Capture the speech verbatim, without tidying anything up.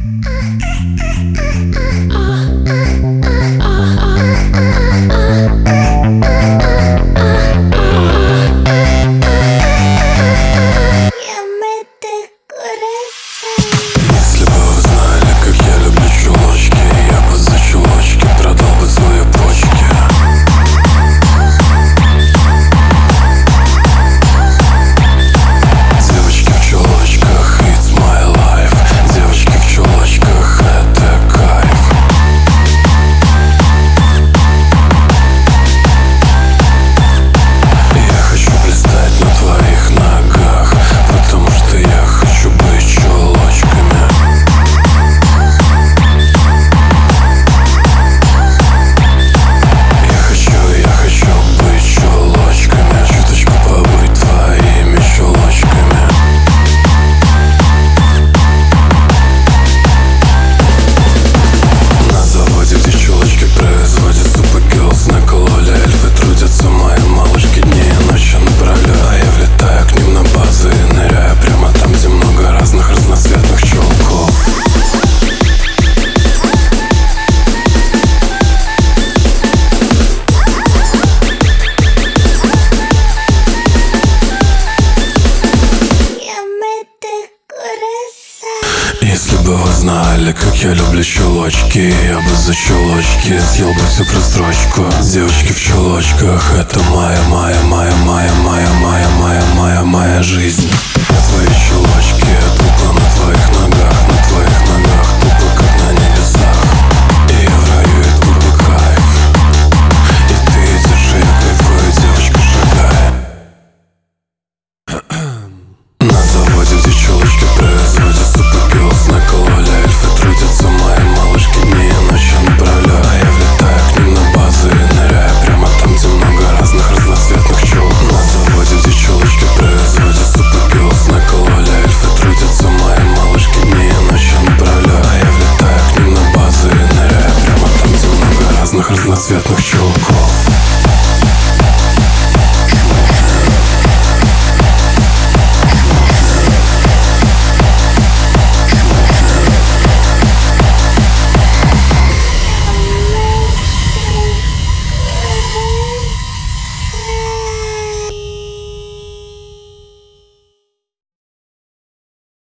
Если бы вы знали, как я люблю чулочки, я бы за чулочки продал бы свои почки. Девочки в чулочках, it's my life. Девочки в чулочках, это кайф. Я хочу блистать на твоих ногах, потому что я хочу быть чулочками. Я хочу, я хочу быть чулочками, чуточку побыть твоими чулочками. На заводе, где чулочки производят супергерлс, на кололе эльфы трудятся, мои малышки дни и ночи напролёт. А я влетаю к ним на базы и ныряю прямо там, где много разных разноцветных чулков. Если бы вы знали, как я люблю чулочки, я бы за чулочки съел бы всю просрочку. Девочки в чулочках, это моя, моя, моя, моя, моя, моя, моя, моя, моя жизнь. Я твои чулочки.